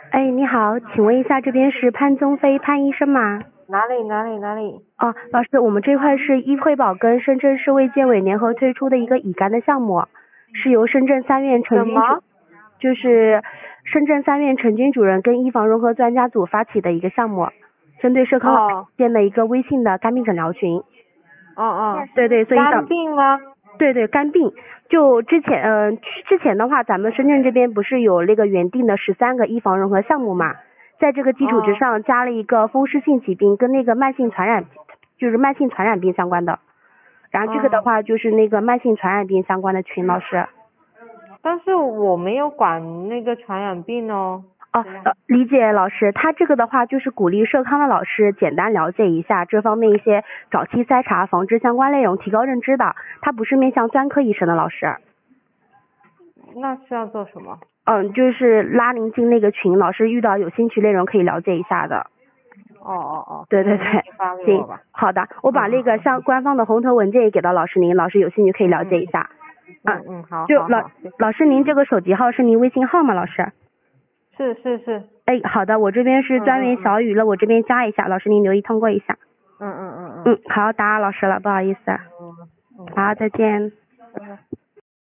哎，你好，请问一下，这边是潘宗飞潘医生吗？ 哪里？ 哦，老师，我们这块是医惠保跟深圳市卫健委联合推出的一个乙肝的项目，是由深圳3院陈军主，就是深圳3院陈军主任跟医防融合专家组发起的一个项目，针对社康老师建的一个微信的肝病诊疗群。对，所以肝病吗？ 对，肝病。就之前的话，咱们深圳这边不是有那个原定的13个医防融合项目嘛，在这个基础之上加了一个风湿性疾病跟那个慢性传染病相关的，然后这个的话就是那个慢性传染病相关的群。老师， 但是我没有管那个传染病哦。 理解老师，他这个的话就是鼓励社康的老师简单了解一下这方面一些早期筛查防治相关内容，提高认知的，他不是面向专科医生的。老师， 那是要做什么？ 就是拉您进那个群，老师遇到有兴趣内容可以了解一下的。对，行，好的，我把那个像官方的红头文件也给到老师您，老师有兴趣可以了解一下。 好。 就老师您这个手机号是您微信号吗？老师？ 是。 哎，好的，我这边是专员小雨了，我这边加一下，老师您留意通过一下。好，打扰老师了，不好意思。好，再见。